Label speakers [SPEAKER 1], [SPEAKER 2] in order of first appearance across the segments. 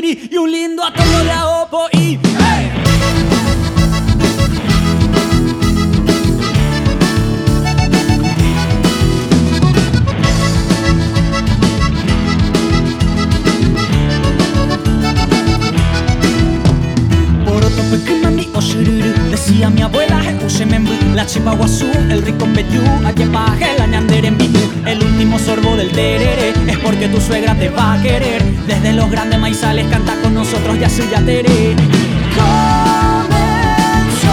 [SPEAKER 1] Guaraní y un lindo atono de aopo y ¡hey! Decía mi abuela, la chipa guazú, el rico mbeyú, ayepaje, la ñanderembitú. El último sorbo del tereré es porque tu suegra te va a querer. Desde los grandes maizales canta con nosotros ya su yateré. Comenzó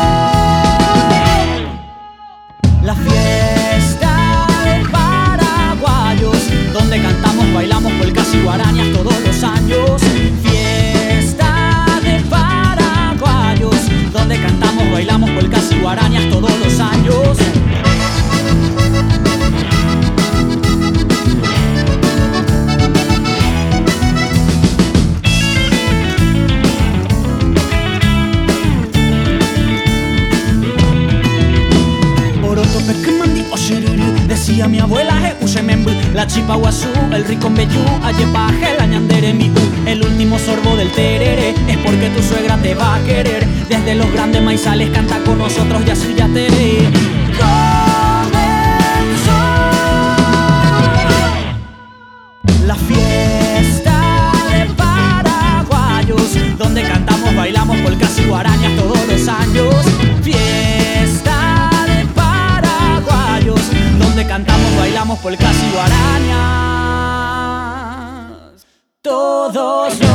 [SPEAKER 1] la fiesta de paraguayos, donde cantamos, bailamos polcas y guarañas todos los años. Donde cantamos, bailamos polcas y guarañas todos los años. Oroto, pequemandi, oshiriri, decía mi abuela, la chipa guazú, el rico mbeyú, ayepaje, la ñanderembitú. El último sorbo del tereré es porque tu suegra te va a querer. Desde los grandes maizales canta con nosotros ya su yateré. Comenzó la fiesta de paraguayos, donde cantamos, bailamos polcas y guarañas todos los años. Fiesta de paraguayos, donde cantamos, bailamos polcas y guarañas todos los años.